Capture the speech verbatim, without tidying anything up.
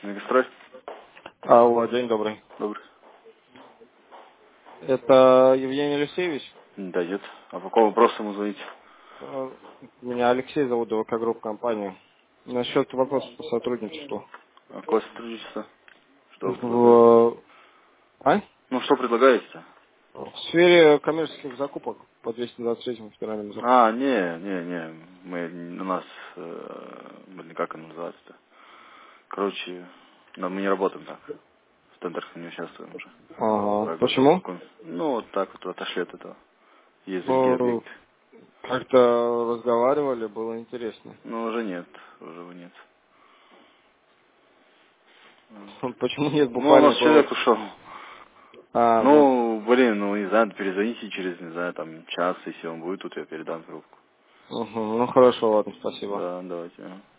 Мегастрой? Алло, день добрый. Добрый. Это Евгений Алексеевич? Да нет. А по какому вопросу ему звонить? Э, Меня Алексей зовут, ВК Групп компания. Насчет вопроса по сотрудничеству. А какое сотрудничество? Что вы предлагаете? В, а? Ну, что предлагаете-то? В сфере коммерческих закупок по двести двадцать третьему федеральному закону. А, не, не, не. Мы, у нас, э, блин, как оно называется-то? Короче, но мы не работаем так. В тендерах не участвуем уже. Ага. Про Почему? госзакупку. Ну, вот так вот отошли от этого. Есть другие Ну, объекты. как-то разговаривали, было интересно. Ну, уже нет. Уже его нет. Почему нет, Ну, у нас буквально было... человек ушел. А, вот. Ну, блин, ну, не знаю, перезвоните через, не знаю, там, час, если он будет, тут я передам трубку. Угу. Ну, хорошо, ладно, спасибо. Да, давайте.